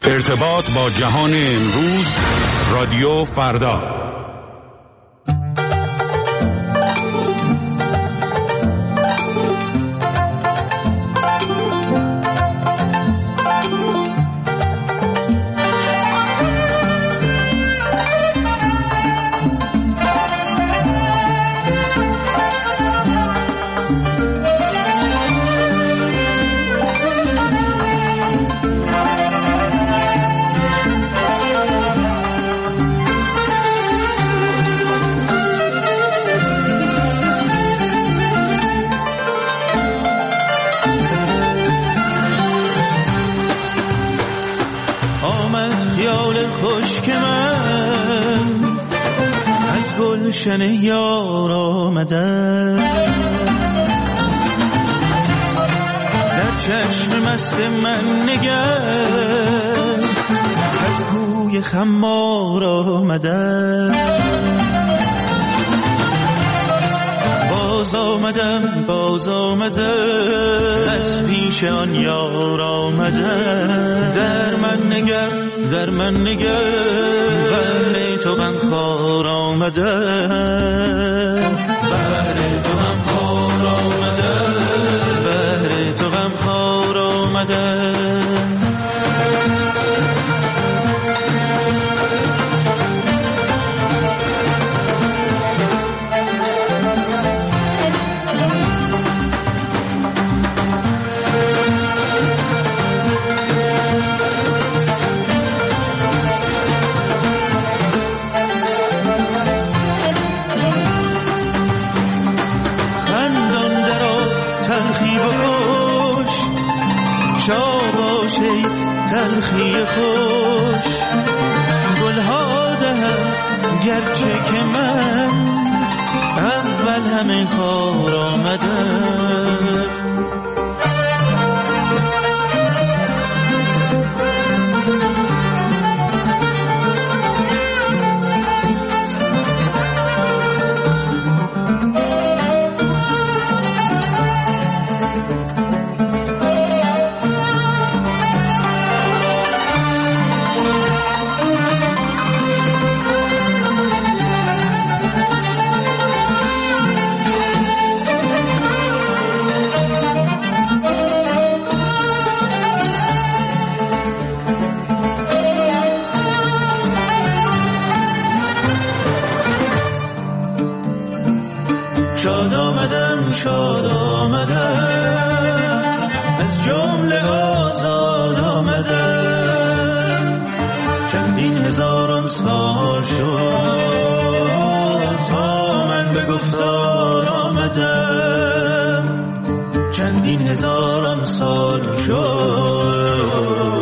ارتباط با جهان امروز، رادیو فردا. گلشن یار آمده در چشم مست من نگر، از کوی خمار آمده. باز آمده از پیش آن یار آمده. در من نگر بهر تو غمخوار آمده. بهر تو غمخوار آمده. بهر تو غمخوار آمده. تلخی خوش گلها دهم گرچه که من اول همه کار آمدم. شاد آمدم از جمله آزاد آمدم. چندین هزاران سال شد تا من به گفتار آمدم. چندین هزاران سال شد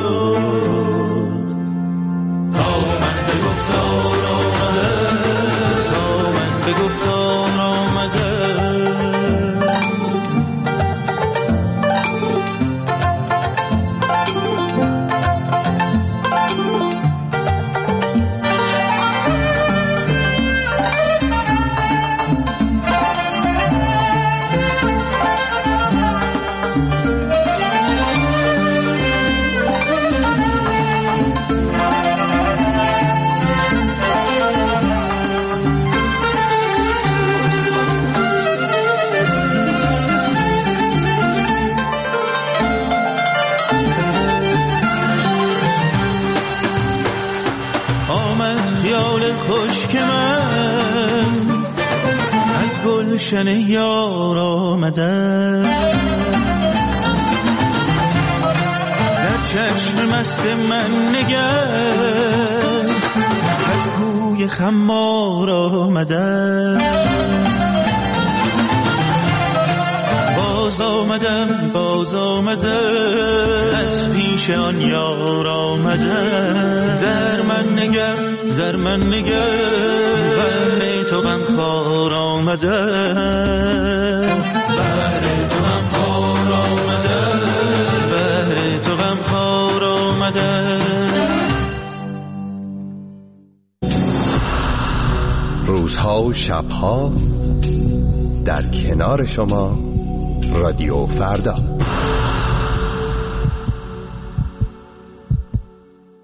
تا من به گفتار آمدم. تا من به گفتار آمدم. خشک من از گلشن یار آمده در چشم مست من نگر، از کوی خمار آمده. باز آمده از پیش آن یار آمده. در من نگر بهر تو غمخوار آمده. بهر تو غمخوار آمده. بهر تو غمخوار آمده. روزها و شبها در کنار شما، رادیو فردا.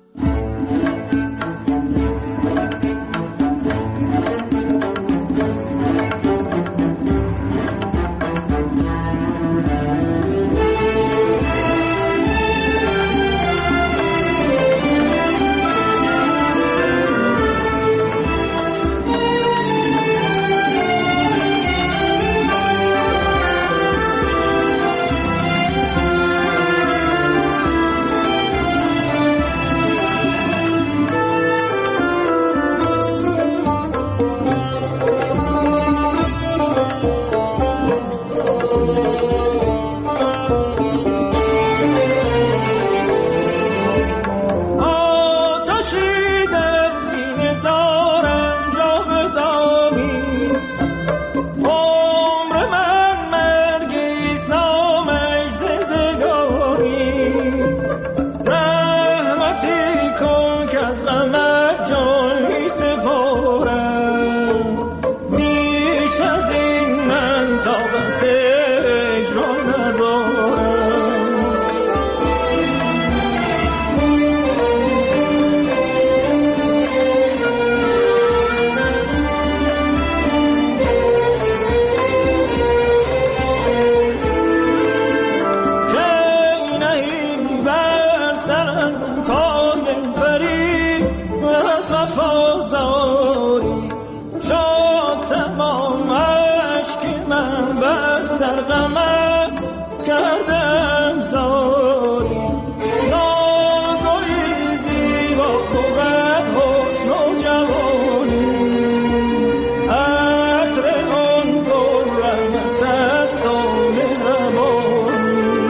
سرم پای بری از وفاداری شد تمام عشق من بس در غمت کردم زاری ناگوی زیبا بود حسن و جوانی عطر آن گل رحمت است و مهربانی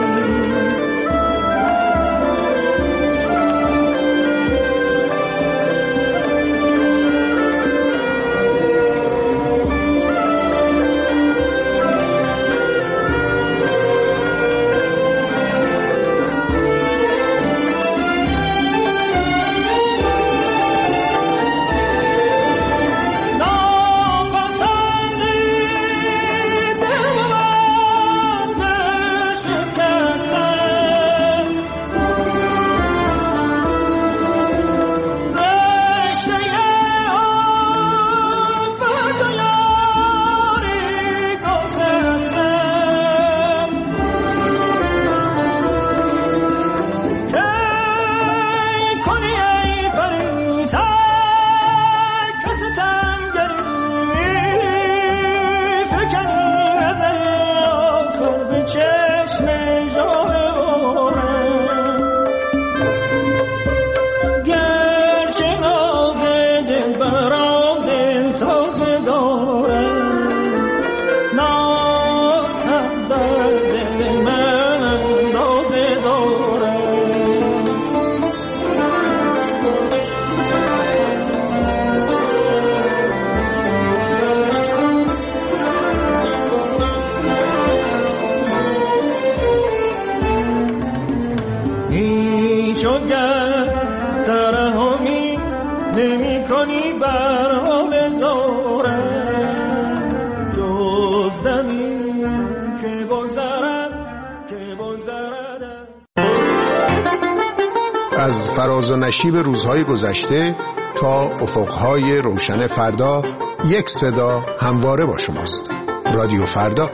از فراز و نشیب روزهای گذشته تا افقهای روشن فردا، یک صدا همواره با شماست. رادیو فردا.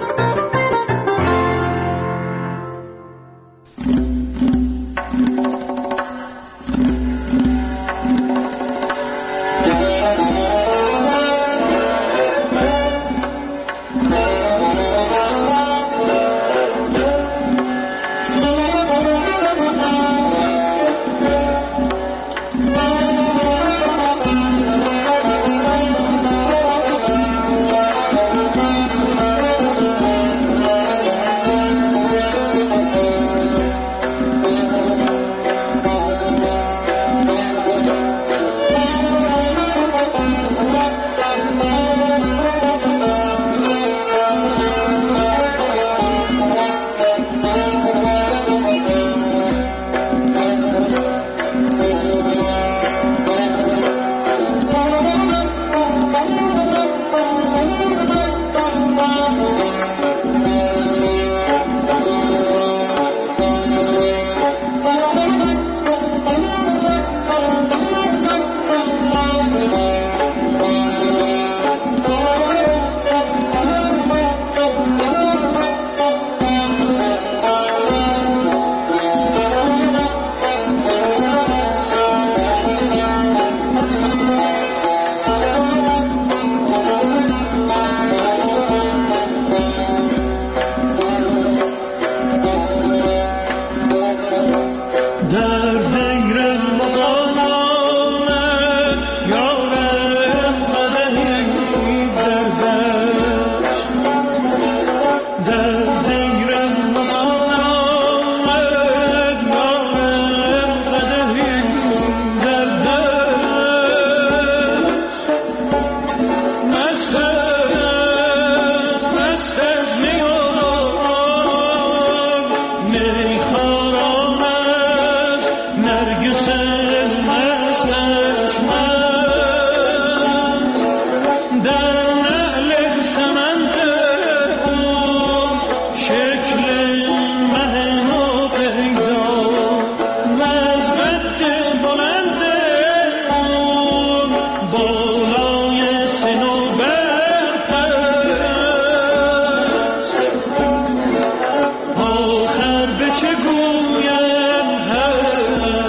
آخر به چه گویم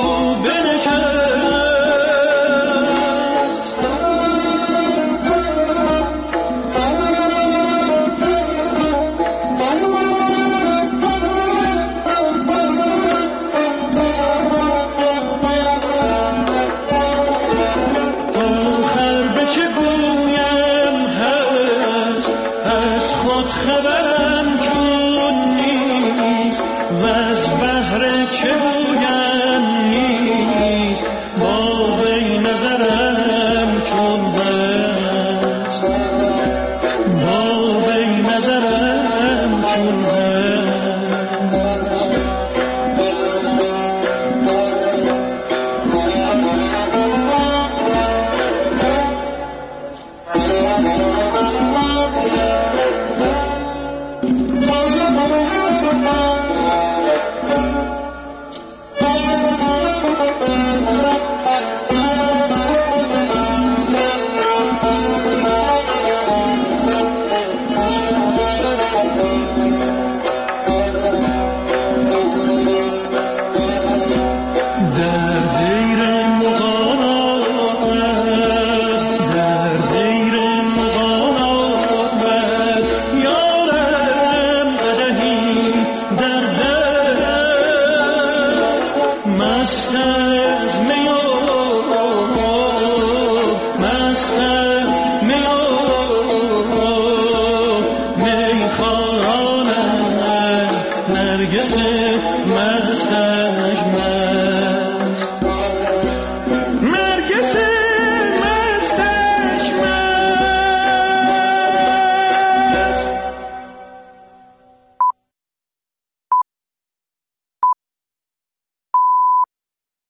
مستم